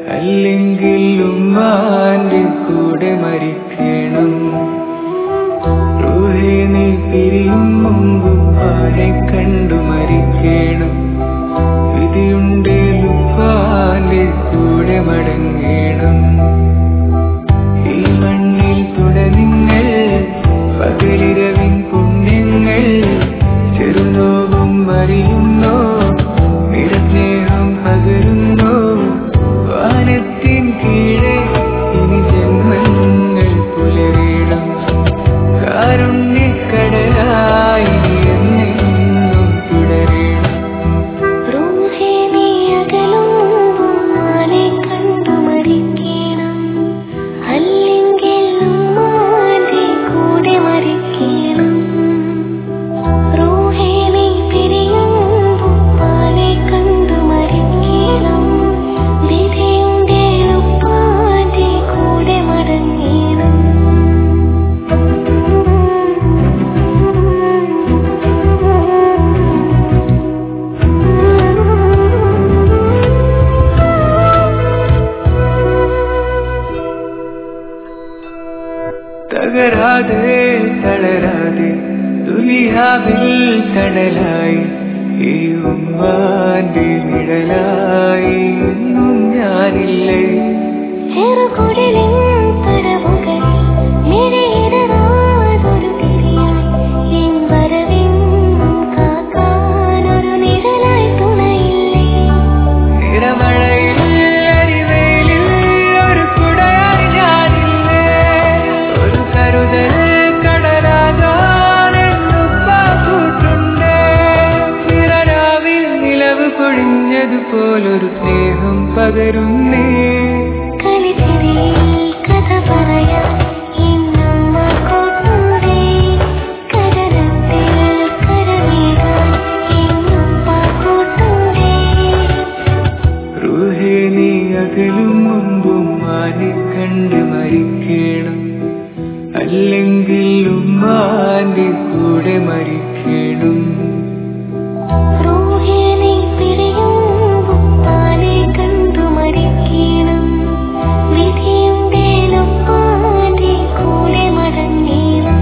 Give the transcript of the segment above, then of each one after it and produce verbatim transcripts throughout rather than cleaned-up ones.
അല്ലെങ്കിൽ ഉമ്മാന്റെ കൂടെ മരിക്കണം. റൂഹേ നീ പിരിയും മുമ്പ് ഉപ്പാനെ കണ്ടു മരിക്കണം. വിധിയുണ്ടേൽ ഉപ്പാന്റെ കൂടെ മടങ്ങണം. ഈ മണ്ണിൽ തുടനിങ്ങൾ പകലിരവിൻ പുണ്യങ്ങൾ ചെറുനോവും അറിയുന്നോ നിറസ്നേഹം പകരുന്നോ വാനത്തിൻ കീഴെ ഇനി ജന്മങ്ങൾ പുലരണം. കാരുണ്യക്കടലായി എന്നെന്നും തുടരണം. റൂഹേ നീ അകലുമ്പോൾ ഉമ്മാനെ കണ്ടു മരിക്കണം. അല്ലെങ്കിൽ ഉമ്മാന്റെ കൂടെ മരിക്കണം. റൂഹേ നീ പിരിയുമ്പോൾ ഉപ്പാനെ കണ്ടു മരിക്കണം. വിധിയുണ്ടേൽ ഉപ്പാന്റെ കൂടെ മടങ്ങണം. തകരാതെ തളരാതെ ദുനിയാവിൽ തണലായി ഈ ഉമ്മാന്റെ നിഴലായി എന്നും ഞാനില്ലേ. ചെറുകുടലിൻ പരവുകളിൽ മിഴിയിടറാതൊരു തിരിയായി എൻ വരവെന്നും കാക്കാനൊരു നിഴലായി തുണയില്ലേ. നിറമഴയിൽ അരിവേലിൽ ഒരു കുടയായി ഞാനില്ലേ. ഒരു കരുതൽ കടലാകാനെന്നുപ്പാ കൂട്ടുണ്ട്. നിറരാവിൽ നിലവ് പൊഴിഞ്ഞതുപോലൊരു സ്നേഹം പകരുന്നേ. കളിച്ചിരിയിൽ കഥ പറയാൻ ഇന്നുമ്മ കൂട്ടുണ്ടേ. കടലത്തിൽ കരമേകാൻ ഇന്നുപ്പ കൂട്ടുണ്ടേ. റൂഹേ നീ അകലും മുമ്പ് ഉമ്മാനെ കണ്ട് മരിക്കണം. അല്ലെങ്കിൽ ഉമ്മാന്റെ കൂടെ മരിക്കണം. റൂഹേ നീ പിരിയുമ്പോൾ ഉപ്പാനെ കണ്ടു മരിക്കണം. വിധിയുണ്ടേൽ ഉപ്പാന്റെ കൂടെ മടങ്ങണം.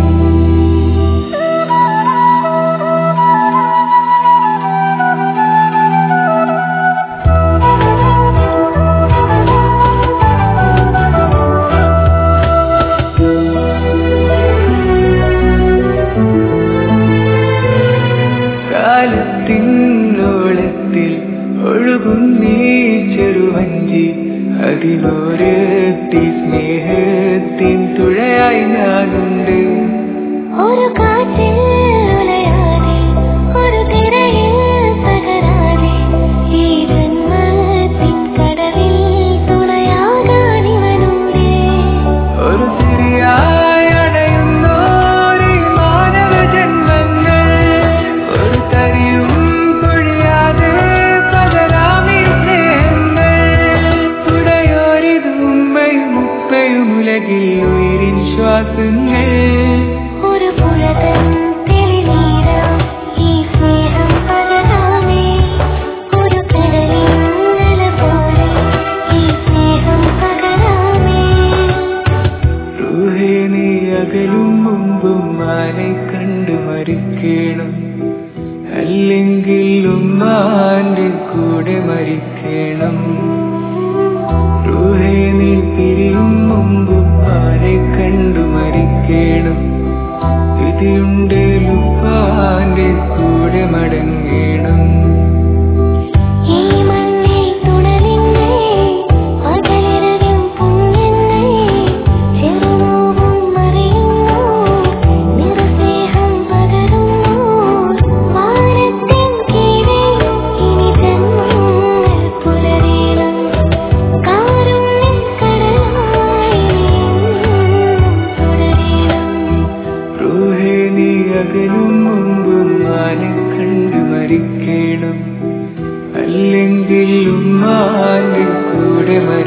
കാലത്തിനോളത്തിൽ ഒഴുകുന്നീ ചെറുവഞ്ചി അതിനോരത്തി സ്നേഹത്തിൻ തുഴയായി ഞാനുണ്ട്. ഒരു കാറ്റിൽ ഉലയാതെ ഒരു തിരയിൽ പകരാതെ ഈ ജന്മത്തിൻ കടലിൽ തുണയാകാനിവനുണ്ടേ. ഒരു തിരിയായി അടയുന്നോരീ മാനവ ജന്മങ്ങൾ ഒരു തരിയും പൊഴിയാതെ പകരാമീ സ്നേഹങ്ങൾ. ഉടയോരിത് ഉമ്മയും ഉപ്പയും ഉലകിൽ ഉയിരിൻ ശ്വാസങ്ങൾ. ഒരു പുഴതൻ തെളിനീരാം ഈ സ്നേഹം പകരാമേ. ഒരു കടലിൻ അല പോലെ ഈ സ്നേഹം പകരാമേ. റൂഹേ നീ അകലും മുമ്പ് ഉമ്മാനെ കണ്ട് മരിക്കണം. അല്ലെങ്കിൽ ഉമ്മാന്റെ കൂടെ മരിക്കണം. റൂഹേ നീ പിരിയും മുമ്പ് ഉപ്പാനെ കണ്ടു മരിക്കണം. വിധിയുണ്ടേൽ ഉപ്പാന്റെ കൂടെ മടങ്ങണം. ഈ മണ്ണിൽ തുണലിങ്ങൾ പകലിരവിൻ പുണ്യങ്ങൾ ചെറുനോവും അറിയുന്നു നിറസ്നേഹം പകരുന്നു. വാനത്തിൻ കീഴെ ഇനി ജന്മങ്ങൾ പുലരണം. കാരുണ്യക്കടലായി എന്നും തുടരണം. റൂഹേ നീ അകലും മുമ്പ് ഉമ്മാനെ കണ്ട് മരിക്കണം. അല്ലെങ്കിൽ ഉമ്മാന്റെ കൂടെ മരിക്കണം.